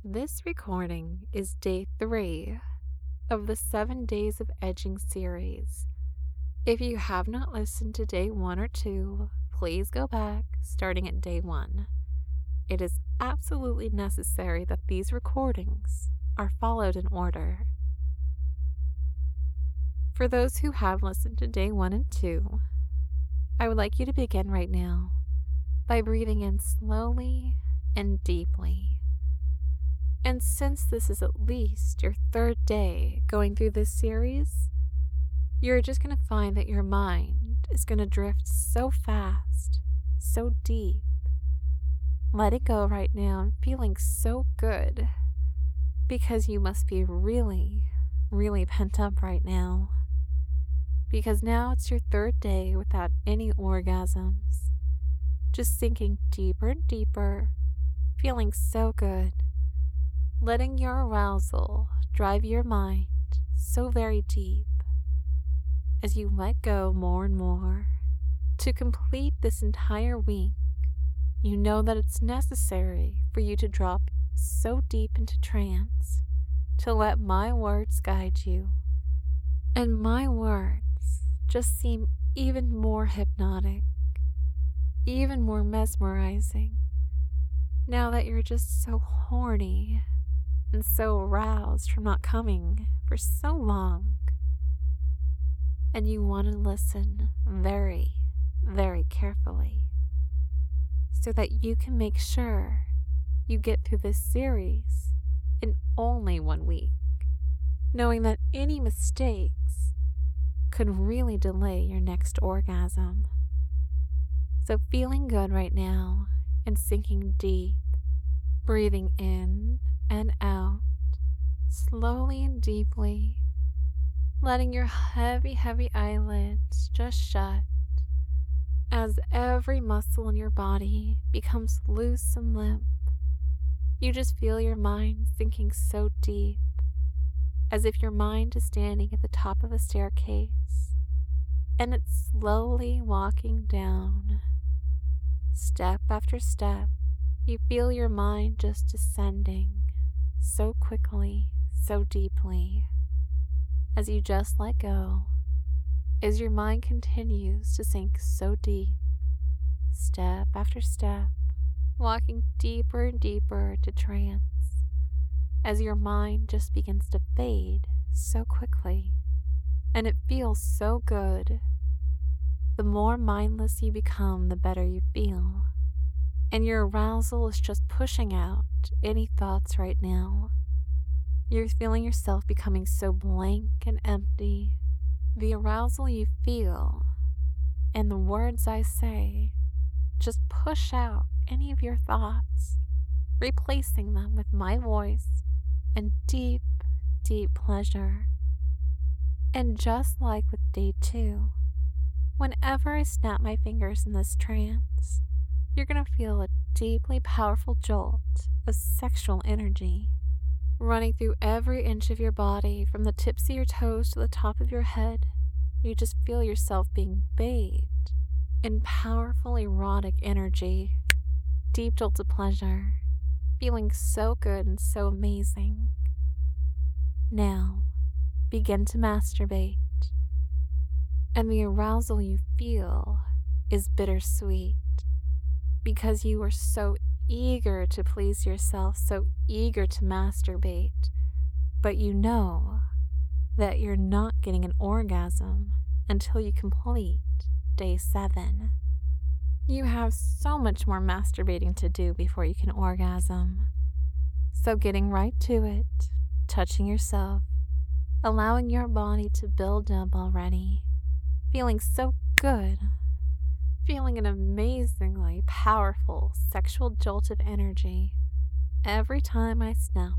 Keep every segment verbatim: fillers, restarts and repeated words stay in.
This recording is day three of the seven Days of Edging series. If you have not listened to day one or two, please go back starting at day one. It is absolutely necessary that these recordings are followed in order. For those who have listened to day one and two, I would like you to begin right now by breathing in slowly and deeply. And since this is at least your third day going through this series, you're just going to find that your mind is going to drift so fast, so deep. Let it go right now and feeling so good because you must be really, really pent up right now. Because now it's your third day without any orgasms. Just sinking deeper and deeper, feeling so good. Letting your arousal drive your mind so very deep as you let go more and more. To complete this entire week, you know that it's necessary for you to drop so deep into trance to let my words guide you. And my words just seem even more hypnotic, even more mesmerizing, now that you're just so horny and so aroused from not coming for so long. And you want to listen very, very carefully so that you can make sure you get through this series in only one week, knowing that any mistakes could really delay your next orgasm. So feeling good right now and sinking deep, breathing in and out, slowly and deeply, letting your heavy, heavy eyelids just shut as every muscle in your body becomes loose and limp. You just feel your mind sinking so deep, as if your mind is standing at the top of a staircase, and it's slowly walking down. Step after step, you feel your mind just descending so quickly, so deeply, as you just let go, as your mind continues to sink so deep, step after step, walking deeper and deeper into trance, as your mind just begins to fade so quickly, and it feels so good. The more mindless you become, the better you feel, and your arousal is just pushing out any thoughts right now. You're feeling yourself becoming so blank and empty. The arousal you feel and the words I say just push out any of your thoughts, replacing them with my voice and deep, deep pleasure. And just like with day two, whenever I snap my fingers in this trance, you're going to feel a deeply powerful jolt of sexual energy running through every inch of your body, from the tips of your toes to the top of your head. You just feel yourself being bathed in powerful erotic energy, deep jolt of pleasure, feeling so good and so amazing. Now, begin to masturbate, and the arousal you feel is bittersweet, because you are so eager to please yourself, so eager to masturbate, but you know that you're not getting an orgasm until you complete day seven. You have so much more masturbating to do before you can orgasm. So getting right to it, touching yourself, allowing your body to build up already, feeling so good, feeling an amazingly powerful sexual jolt of energy every time I snap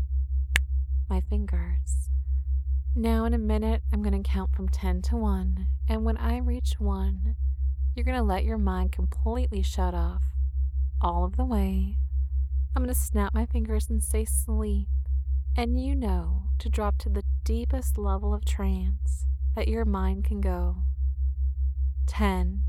my fingers. Now in a minute, I'm going to count from ten to one, and when I reach one, you're going to let your mind completely shut off all of the way. I'm going to snap my fingers and say sleep, and you know to drop to the deepest level of trance that your mind can go. ten,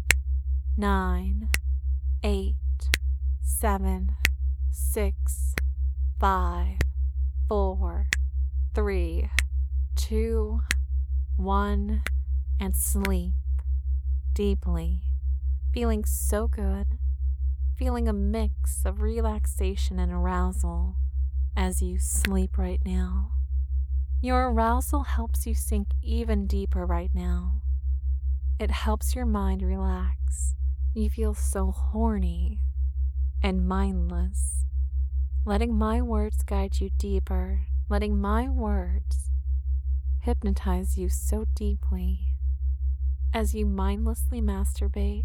nine, eight, seven, six, five, four, three, two, one, and sleep deeply, feeling so good, feeling a mix of relaxation and arousal as you sleep right now. Your arousal helps you sink even deeper right now. It helps your mind relax. You feel so horny and mindless, letting my words guide you deeper, letting my words hypnotize you so deeply as you mindlessly masturbate,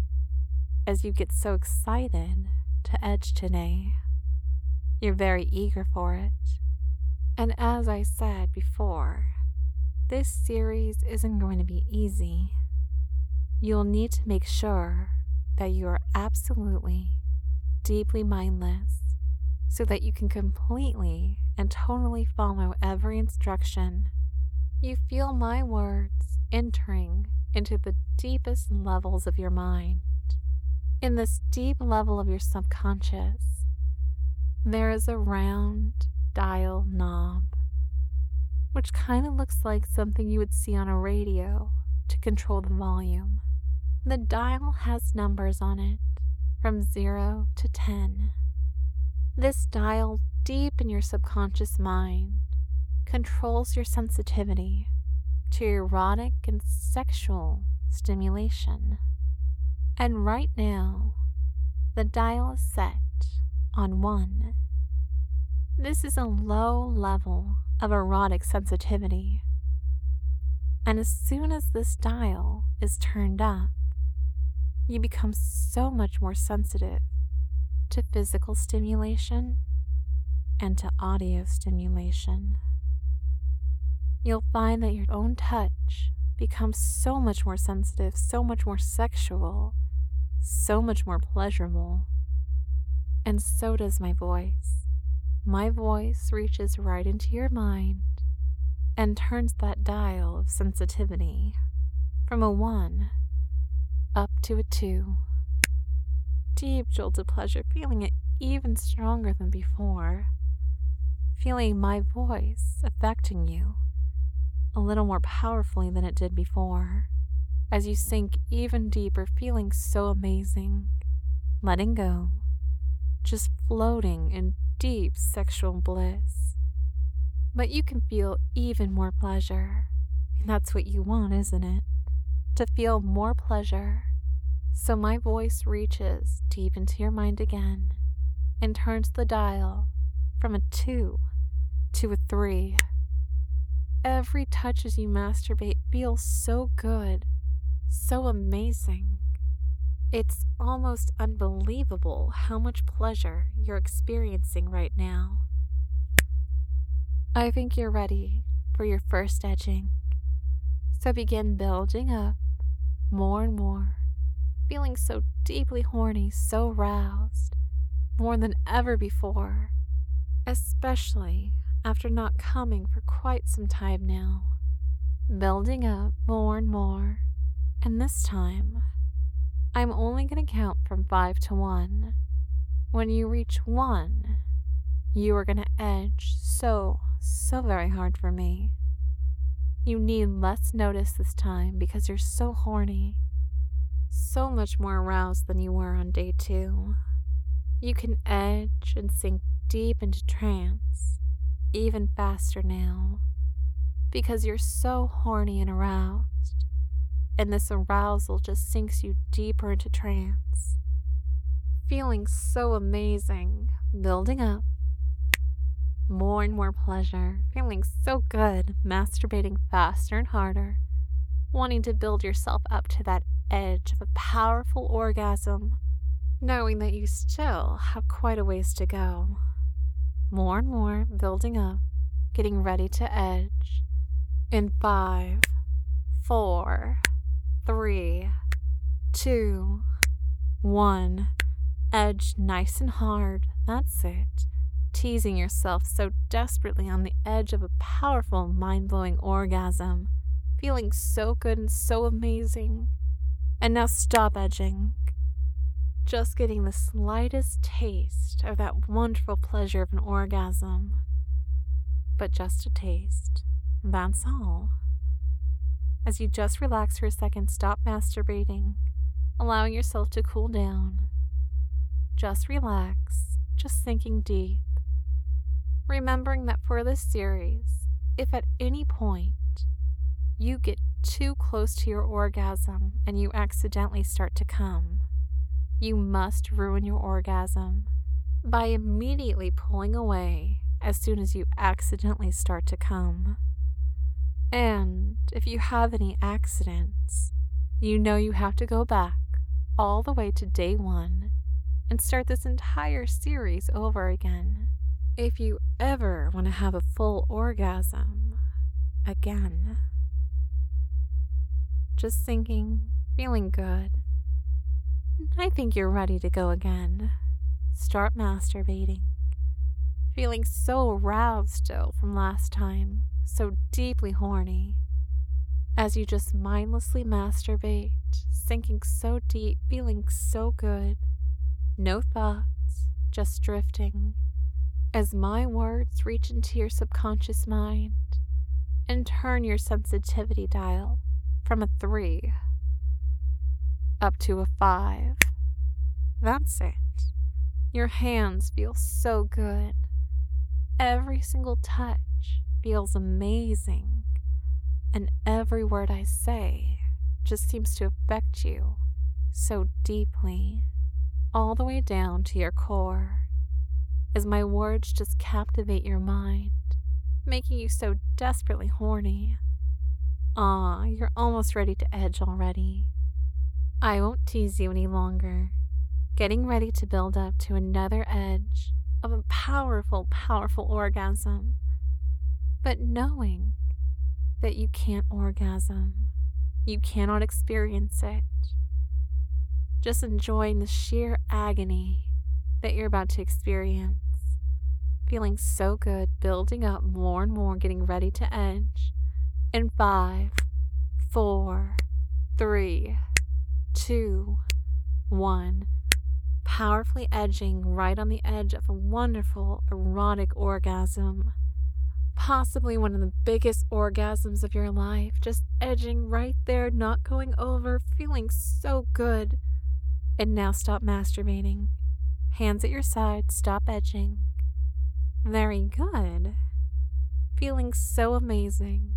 as you get so excited to edge today. You're very eager for it. And as I said before, this series isn't going to be easy. You'll need to make sure that you are absolutely, deeply mindless so that you can completely and totally follow every instruction. You feel my words entering into the deepest levels of your mind. In this deep level of your subconscious, there is a round dial knob, which kind of looks like something you would see on a radio to control the volume. The dial has numbers on it from zero to ten. This dial deep in your subconscious mind controls your sensitivity to erotic and sexual stimulation. And right now, the dial is set on one. This is a low level of erotic sensitivity. And as soon as this dial is turned up, you become so much more sensitive to physical stimulation and to audio stimulation. You'll find that your own touch becomes so much more sensitive, so much more sexual, so much more pleasurable. And so does my voice. My voice reaches right into your mind and turns that dial of sensitivity from a one up to a two. Deep jolt of pleasure, feeling it even stronger than before. Feeling my voice affecting you a little more powerfully than it did before, as you sink even deeper, feeling so amazing, letting go, just floating in deep sexual bliss. But you can feel even more pleasure, and that's what you want, isn't it? To feel more pleasure. So my voice reaches deep into your mind again and turns the dial from a two to a three. Every touch as you masturbate feels so good, so amazing. It's almost unbelievable how much pleasure you're experiencing right now. I think you're ready for your first edging. So begin building up more and more, feeling so deeply horny, so roused, more than ever before, especially after not coming for quite some time now. Building up more and more, and this time, I'm only going to count from five to one. When you reach one, you are going to edge so, so very hard for me. You need less notice this time because you're so horny, so much more aroused than you were on day two. You can edge and sink deep into trance even faster now because you're so horny and aroused, and this arousal just sinks you deeper into trance, feeling so amazing, building up more and more pleasure, feeling so good, masturbating faster and harder, wanting to build yourself up to that edge of a powerful orgasm, knowing that you still have quite a ways to go. More and more building up, getting ready to edge. In five, four, three, two, one. Edge nice and hard. That's it. Teasing yourself so desperately on the edge of a powerful, mind-blowing orgasm, feeling so good and so amazing. And now stop edging. just getting the slightest taste of that wonderful pleasure of an orgasm. But just a taste. That's all. As you just relax for a second, stop masturbating, allowing yourself to cool down. Just relax, just sinking deep. Remembering that for this series, if at any point you get too close to your orgasm and you accidentally start to come, you must ruin your orgasm by immediately pulling away as soon as you accidentally start to come. And if you have any accidents, you know you have to go back all the way to day one and start this entire series over again. If you ever want to have a full orgasm again. Just thinking, feeling good. I think you're ready to go again. Start masturbating. Feeling so aroused still from last time, so deeply horny. As you just mindlessly masturbate, sinking so deep, feeling so good. No thoughts, just drifting. As my words reach into your subconscious mind and turn your sensitivity dial from a three up to a five. That's it. Your hands feel so good. Every single touch feels amazing. And every word I say just seems to affect you so deeply, all the way down to your core. As my words just captivate your mind, making you so desperately horny. Ah, you're almost ready to edge already. I won't tease you any longer, getting ready to build up to another edge of a powerful, powerful orgasm. But knowing that you can't orgasm, you cannot experience it. Just enjoying the sheer agony that you're about to experience. Feeling so good, building up more and more, getting ready to edge. In five, four, three, two, one. Powerfully edging right on the edge of a wonderful, erotic orgasm. Possibly one of the biggest orgasms of your life. Just edging right there, not going over, feeling so good. And now stop masturbating. Hands at your side, stop edging. Very good. Feeling so amazing.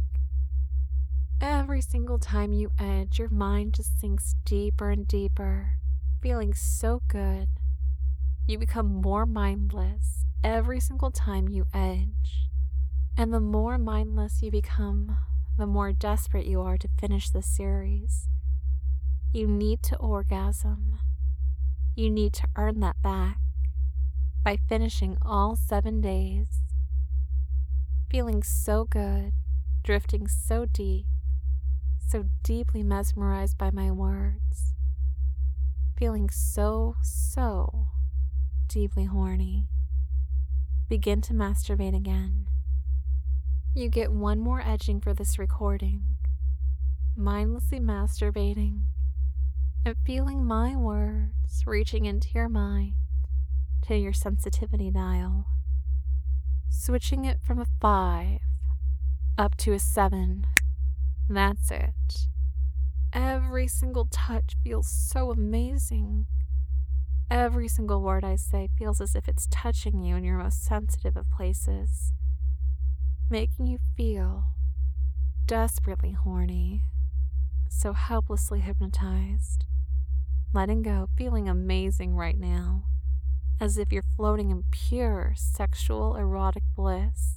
Every single time you edge, your mind just sinks deeper and deeper. Feeling so good. You become more mindless every single time you edge. And the more mindless you become, the more desperate you are to finish this series. You need to orgasm. You need to earn that back by finishing all seven days. Feeling so good, drifting so deep, so deeply mesmerized by my words. Feeling so, so deeply horny. Begin to masturbate again. You get one more edging for this recording. Mindlessly masturbating and feeling my words reaching into your mind, to your sensitivity dial, switching it from a five up to a seven. That's it. Every single touch feels so amazing. Every single word I say feels as if it's touching you in your most sensitive of places, making you feel desperately horny, so helplessly hypnotized. Letting go, feeling amazing right now, as if you're floating in pure sexual erotic bliss,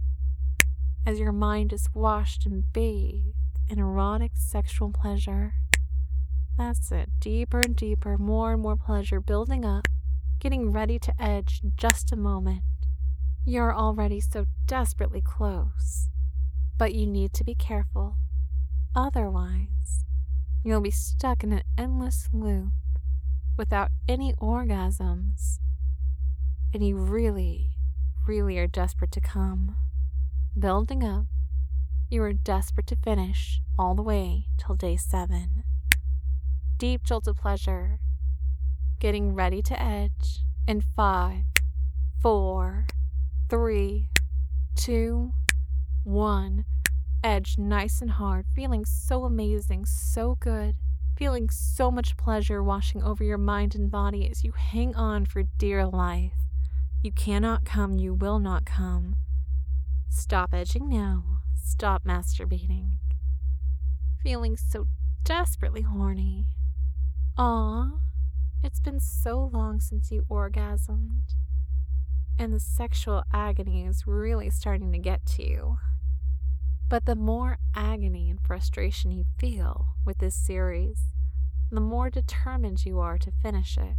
as your mind is washed and bathed in erotic sexual pleasure. That's it, deeper and deeper, more and more pleasure building up, getting ready to edge in just a moment. You're already so desperately close, but you need to be careful. Otherwise, you'll be stuck in an endless loop without any orgasms, and you really, really are desperate to come. Building up, you are desperate to finish all the way till day seven. Deep jolted pleasure, getting ready to edge in five, four, three, two, one. Edge nice and hard, feeling so amazing, so good, feeling so much pleasure washing over your mind and body as you hang on for dear life. You cannot come, you will not come. Stop edging now. Stop masturbating. Feeling so desperately horny. Aw, it's been so long since you orgasmed, and the sexual agony is really starting to get to you. But the more agony and frustration you feel with this series, the more determined you are to finish it.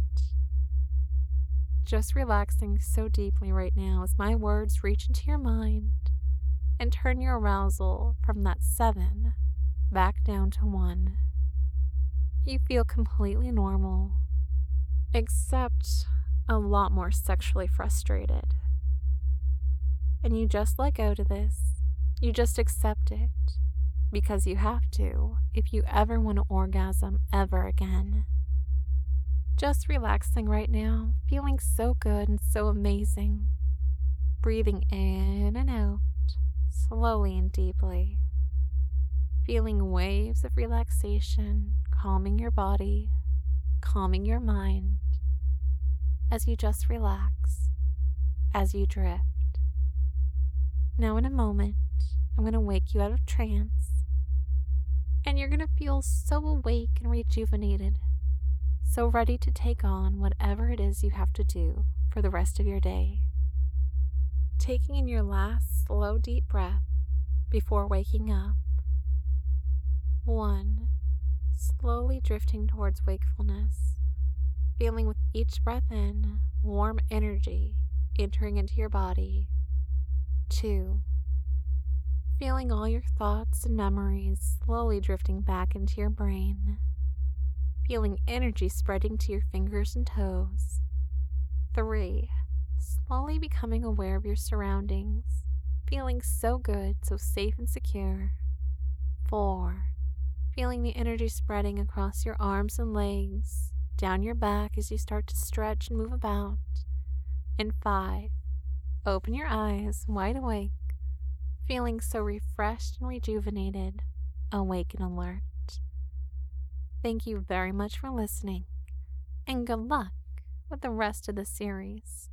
Just relaxing so deeply right now as my words reach into your mind and turn your arousal from that seven back down to one. You feel completely normal, except a lot more sexually frustrated. And you just let go to this. You just accept it, because you have to if you ever want to orgasm ever again. Just relaxing right now, feeling so good and so amazing. Breathing in and out, slowly and deeply. Feeling waves of relaxation, calming your body, calming your mind, as you just relax, as you drift. Now in a moment, I'm going to wake you out of trance, and you're going to feel so awake and rejuvenated, so ready to take on whatever it is you have to do for the rest of your day. Taking in your last slow, deep breath before waking up. One, slowly drifting towards wakefulness, feeling with each breath in warm energy entering into your body. Two, feeling all your thoughts and memories slowly drifting back into your brain, feeling energy spreading to your fingers and toes. Three, slowly becoming aware of your surroundings, feeling so good, so safe and secure. Four, feeling the energy spreading across your arms and legs, down your back as you start to stretch and move about. And five, open your eyes wide awake, feeling so refreshed and rejuvenated, awake and alert. Thank you very much for listening, and good luck with the rest of the series.